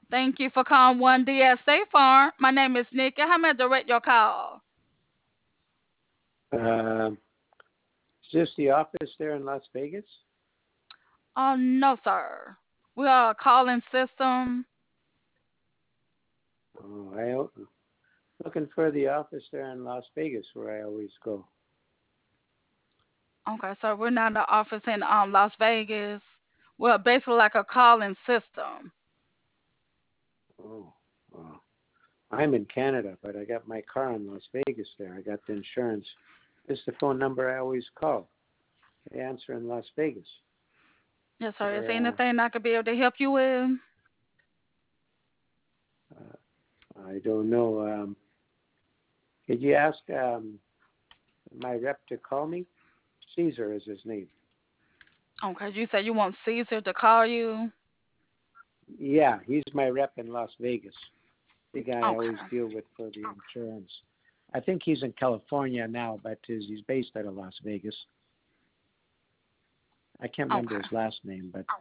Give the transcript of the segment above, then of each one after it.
Thank you for calling One DS State Farm. My name is Nikki. How may I direct your call? Um, is this the office there in Las Vegas? Oh, no, sir. We are a calling system. Oh, looking for the office there in Las Vegas where I always go. Okay, so we're not in the office in Las Vegas. We're basically like a calling system. Oh, wow. I'm in Canada, but I got my car in Las Vegas there. I got the insurance. This is the phone number I always call. They answer in Las Vegas. Yes, sir. Is there Where anything I could be able to help you with? I don't know. Could you ask my rep to call me? Caesar is his name. Okay, you said you want Caesar to call you. Yeah, he's my rep in Las Vegas. The guy I always Okay, deal with for the insurance. I think he's in California now, but he's based out of Las Vegas. I can't remember okay, his last name, but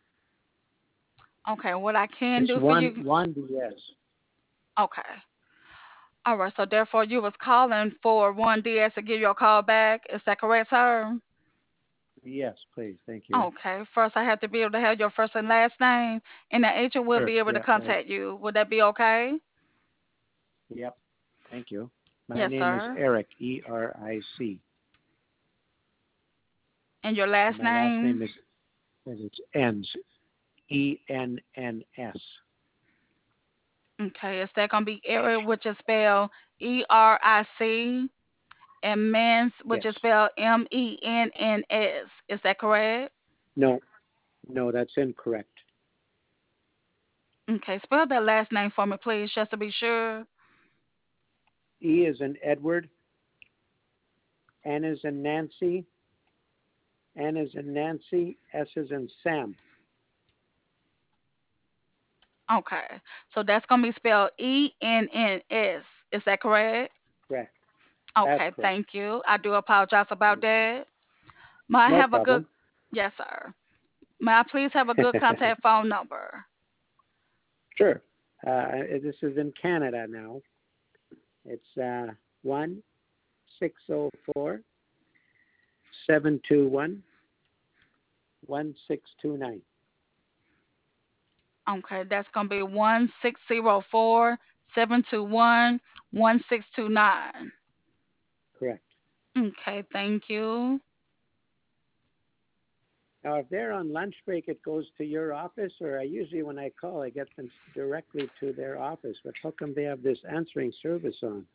okay. What I can it's do for you? Juan Diaz. Okay. All right. So therefore, you was calling for One DS to give you a call back. Is that correct, sir? Yes, please, thank you. Okay. First, I have to be able to have your first and last name, and the agent will Sure. be able to Yeah. contact you. Would that be okay? Yep. Thank you. My Yes, name is sir. Eric. Eric. And your And last my last name? name is it's Enns. Enns. Okay. Is that gonna be Eric, which is spelled Eric, and Mens, which Yes. is spelled Menns? Is that correct? No. No, that's incorrect. Okay. Spell that last name for me, please, just to be sure. E is in Edward. N is in Nancy. N is in Nancy. S is in Sam. Okay. So that's gonna be spelled Enns. Is that correct? Correct. That's Okay, correct. thank you. I do apologize about Okay. that. May I No have a good, problem. yes, sir. May I please have a good contact phone number? Sure. This is in Canada now. It's 1-604-721-1629. Okay, that's gonna be 1-604-721-1629. Correct. Okay, thank you. Now, if they're on lunch break, it goes to your office, or I usually, when I call, I get them directly to their office. But how come they have this answering service on?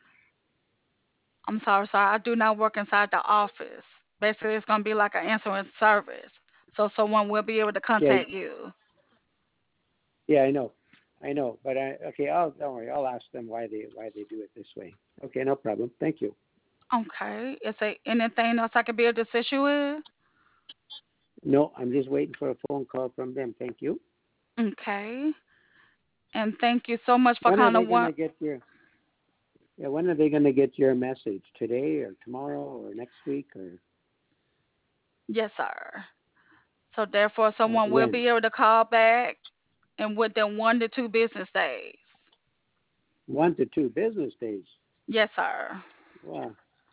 I'm sorry, sir. I do not work inside the office. Basically, it's gonna be like an answering service, so someone will be able to Yeah, contact you. yeah, I know, I know. But okay, don't worry. I'll ask them why they do it this way. Okay, no problem. Thank you. Okay. Is there anything else I could be able to assist you with? No, I'm just waiting for a phone call from them. Thank you. Okay. And thank you so much for When are kind they of gonna one. get your? Yeah, when are they gonna get your message? Today or tomorrow or next week or Yes, sir. So therefore, someone will when? be able to call back and within 1 to 2 business days. 1 to 2 business days. Yes, sir. Wow.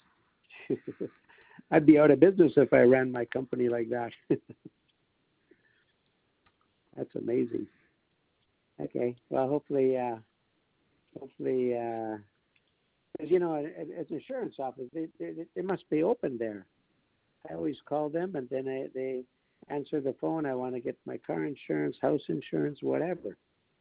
I'd be out of business if I ran my company like that. That's amazing. Okay. Well, hopefully, because as insurance office, they must be open there. I always call them, and then they answer the phone. I want to get my car insurance, house insurance, whatever.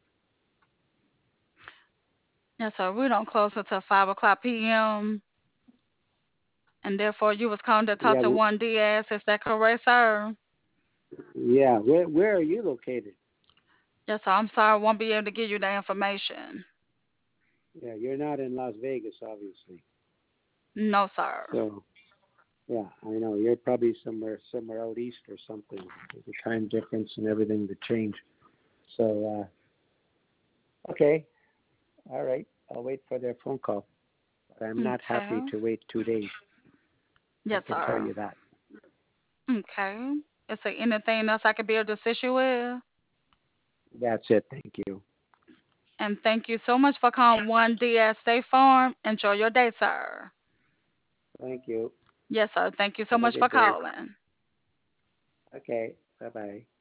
Yes, sir. We don't close until 5 o'clock p.m. And therefore, you was calling to talk Yeah, to one DS. Is that correct, sir? yeah. Where are you located? Yes, sir. I'm sorry, I won't be able to give you the information. Yeah, you're not in Las Vegas, obviously. No, sir. So yeah, I know you're probably somewhere out east or something. With the time difference and everything to change. So okay, all right. I'll wait for their phone call. But I'm not happy Okay. to wait 2 days. I Yes, can tell sir. you that. Okay. Is there anything else I could be able to assist you with? That's it. Thank you. And thank you so much for calling One DS State Farm. Enjoy your day, sir. Thank you. Yes, sir. Thank you so Have a much for good day. calling. Okay. Bye bye.